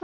うん。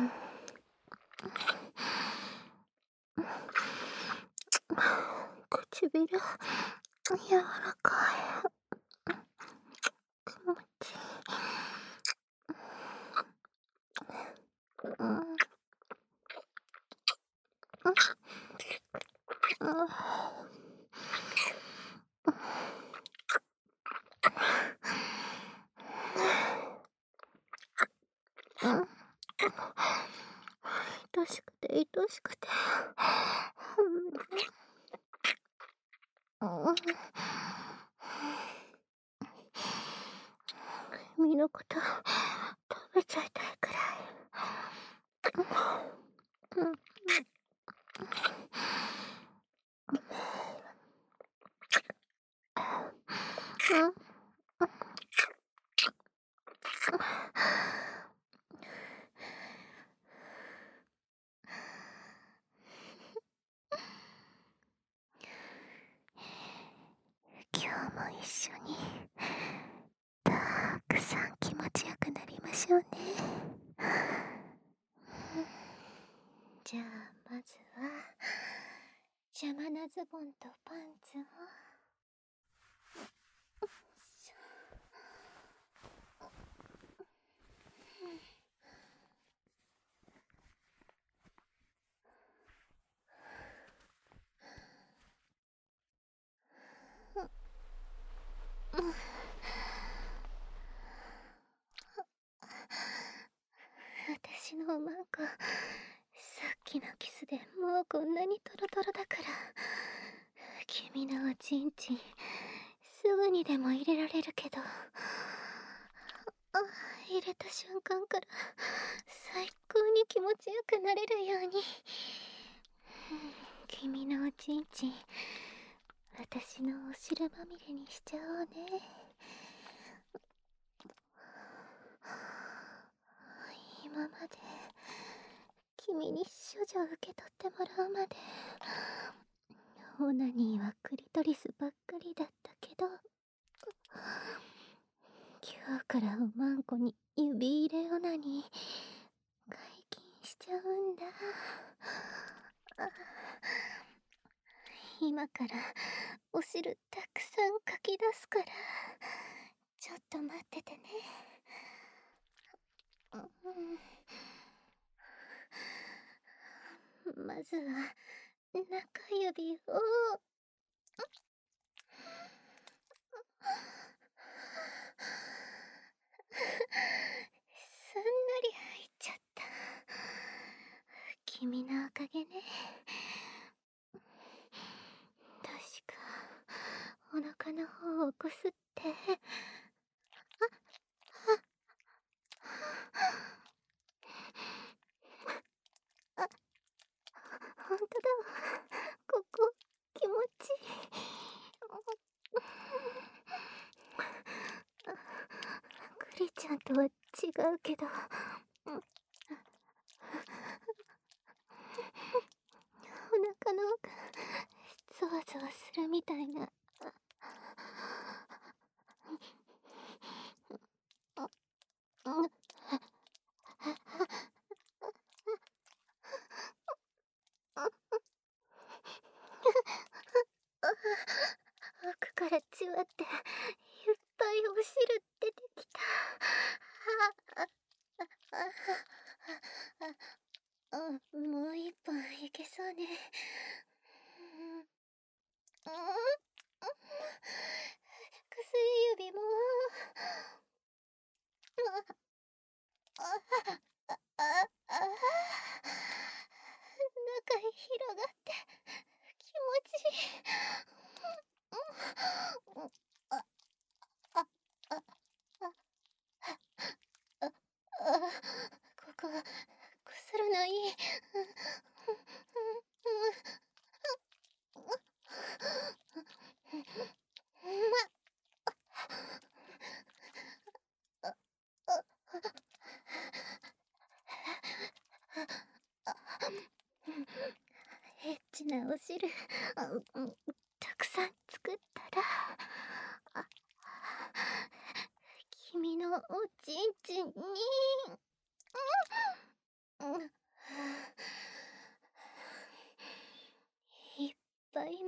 唇、柔らかい。気持ちいい。うん。うん。うん。愛しくて愛しくて。うん。君のこと食べちゃいたいくらい。うん。うん。今日も一緒にたくさん気持ちよくなりましょうね。じゃあまずは邪魔なズボンとパンツを私のおまんこ、さっきのキスでもうこんなにトロトロだから、君のおちんちんすぐにでも入れられるけど、入れた瞬間から最高に気持ちよくなれるように、君のおちんちん私のお汁まみれにしちゃおうね。今まで君に処女を受け取ってもらうまでオナニーはクリトリスばっかりだったけど、今日からおまんこに指入れオナニー解禁しちゃうんだ。今からお汁たくさんかき出すから、ちょっと待っててね。まずは中指をすんなり入っちゃった。君のおかげね。確かお腹の方をこすって、ほんとだわ。ここ気持ちいい。クリちゃんとは違うけど、お腹の奥ゾワゾワするみたいな。奥からじわっていっぱいお汁出てきた。もう一本いけそうね。薬指も中へ広がって気持ちいい。こここするのいい。エッチなお汁たくさん作ったら、君のおちんちんに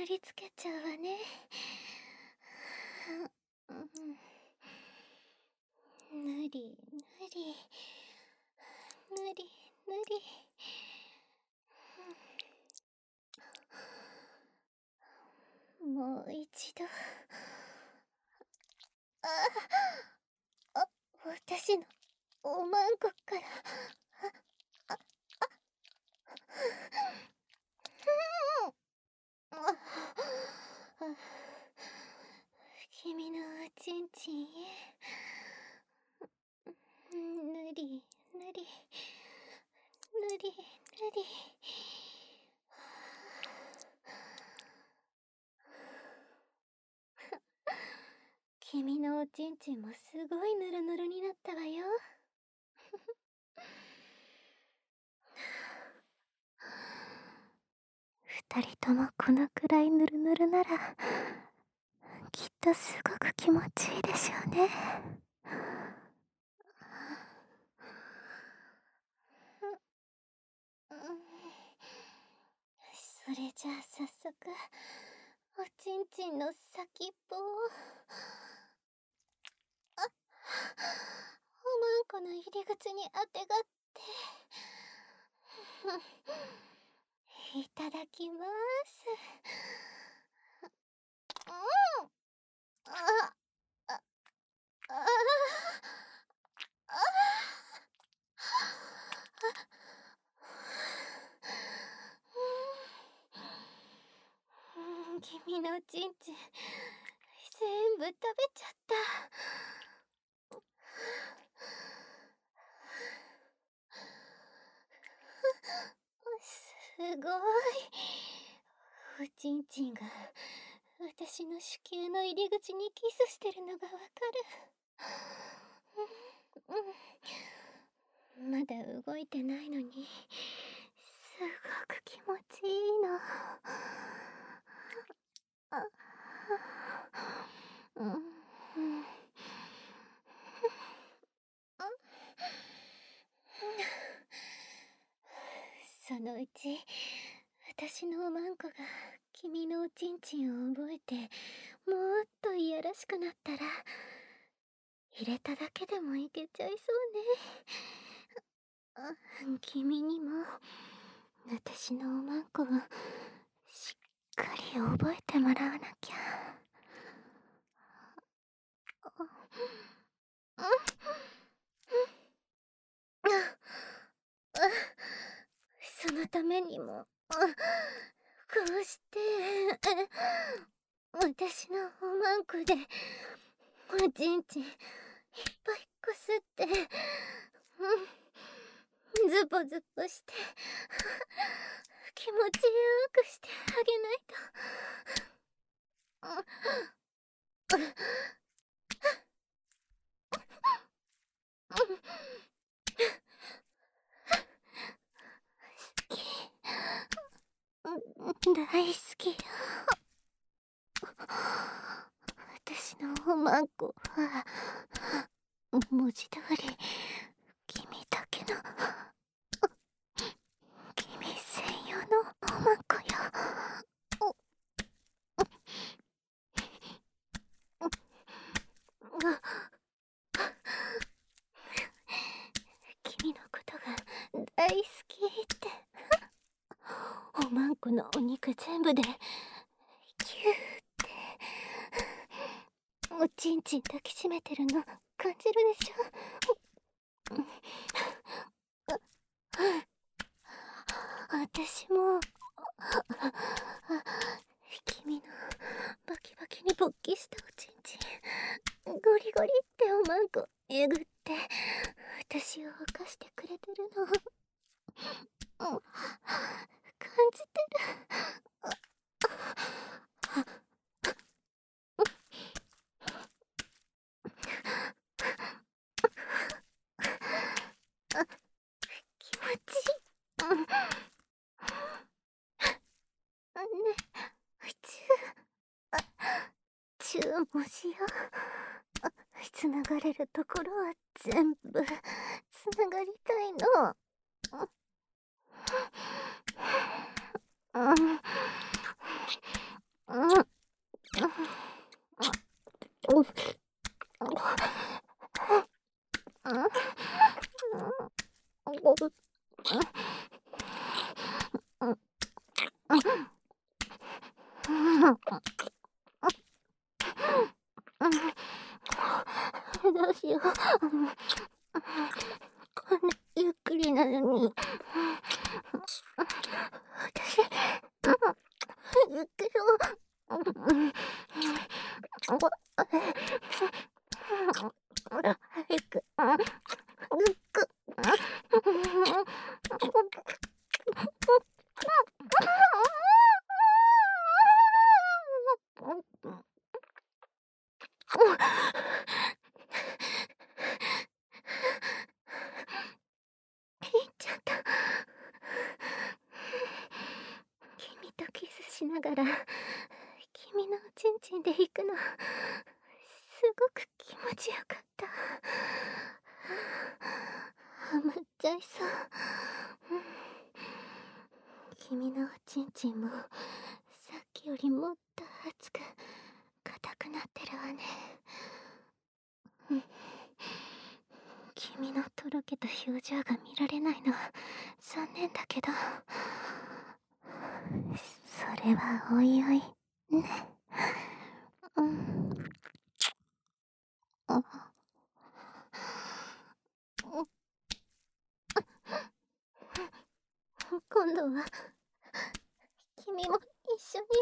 塗りつけちゃうわね。塗り塗り塗り塗り。もう一度。私のおまんこから君のおちんちんへぬりぬりぬりぬり。君のおちんちんもすごいぬるぬるになったわよ。二人ともこのくらいぬるぬるならきっとすごく気持ちいいでしょうね。それじゃあ早速おちんちんの先っぽをおまんこの入り口にあてがっていただきます。君のちんちん全部食べちゃった。すごい。おちんちんが私の子宮の入り口にキスしてるのがわかる。まだ動いてないのにすごく気持ちいいの。そのうち私のおまんこが君のおちんちんを覚えてもっといやらしくなったら入れただけでもいけちゃいそうね。君にも私のおまんこをしっかり覚えてもらわなきゃ。そのためにもこうして私のおまんこでおちんちんいっぱいこすってズボズボして気持ちよくしてあげないと。大好きよ。私のおまんこは文字通り君だけの君専用のおまんこよ。君のことが大好きっておまんこのお肉全部でキューっておちんちん抱きしめてるの感じるでしょ。私も君のバキバキに勃起したおちんちんゴリゴリっておまんこえぐって私を犯してくれてるの感じてる。気持ちいい。ね、チューもしよう。つながれるところは全部つながりたいの。 どうしよう。こんなゆっくりなのに。私、ゆっくり早く。行っちゃった。君とキスしながら君のおちんちんで行くのすごく気持ちよかった。ハマっちゃいそう。君のおちんちんもさっきよりもっと熱く硬くなってるわね。君のとろけた表情が見られないのは残念だけど、それはおいおいね。今度は君も一緒に。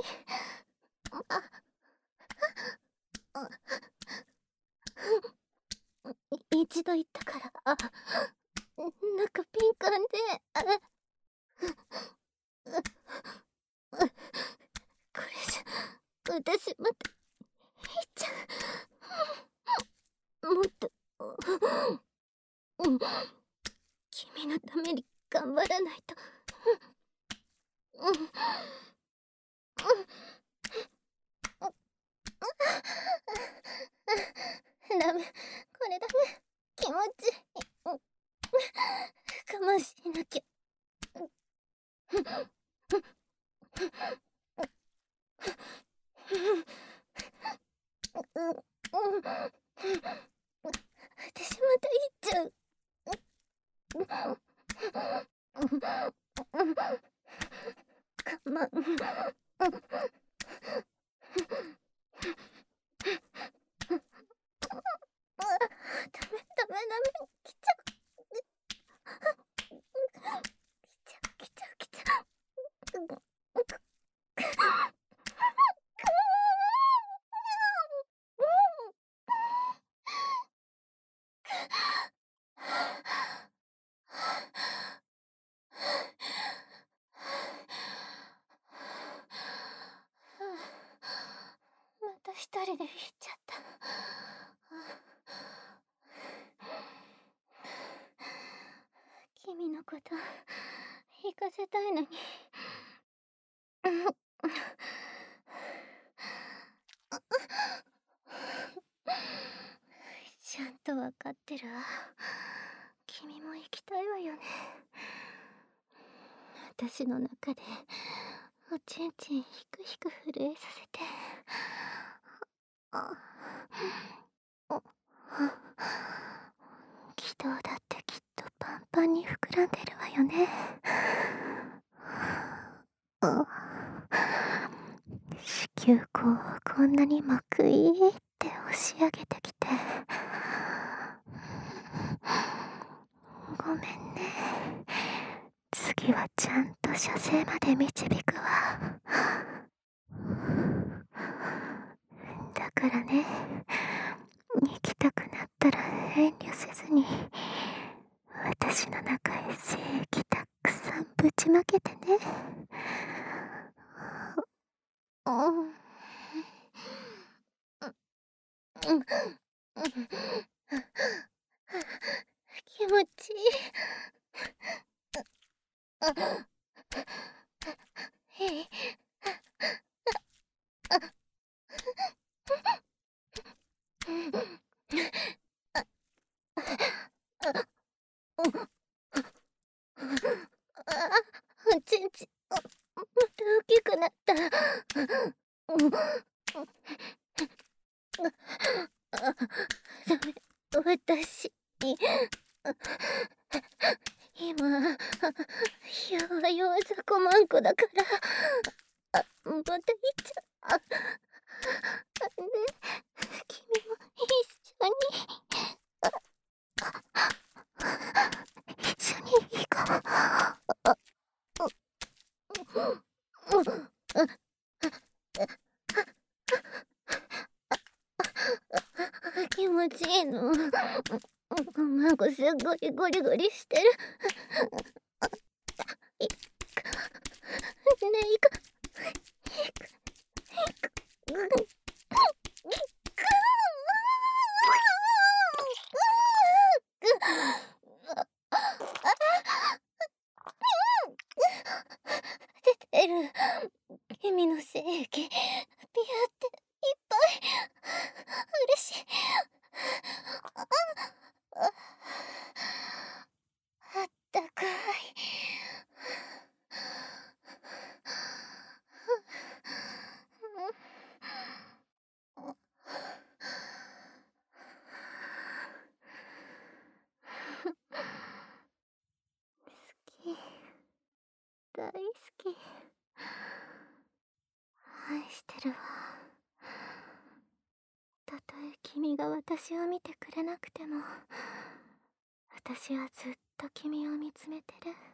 一度言ったから。なんか敏感で。これじゃ私また言っちゃう。もっと君のために頑張らないと。ダメ、これダメ。気持ちいい。我慢しなきゃ。私また言っちゃう。我慢。ダメダメダメ。来ちゃう。来ちゃう来ちゃう。また一人で行っちゃった。君のこと行かせたいのに。ちゃんとわかってるわ。君も行きたいわよね。私の中でおちんちんひくひく震えさせて。気道だってきっとパンパンに膨らんでるわよね。子宮口をこんなにもクイーって押し上げてきて。ごめんね。次はちゃんと射精まで導くわ。だからね、行きたくなったら遠慮せずに私の中へ精液たくさんぶちまけてね。気持ちいい。へい。おちんちんまた大きくなった。 私、今、弱雑まんこだから、また言っちゃ、ね、君も一緒にいいか。気持ちいいの。マコすっごいゴリゴリしてる。いく、ねいく、出てる。君の精液、ピューっていっぱい。嬉しい。あったかい。好き、大好き、愛してるわ。たとえ君が私を見てくれなくても、私はずっと君を見つめてる。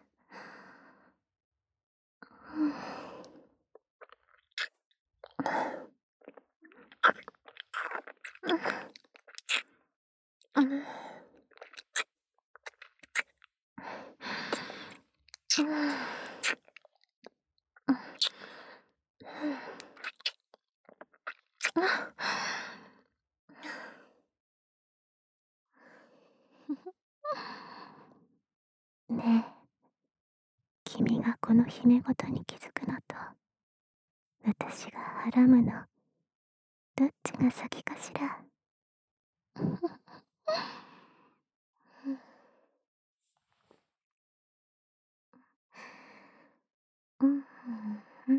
ねえ、君がこの姫ごとに気づくのと、私がはらむの、どっちが先かしら。うん、うん、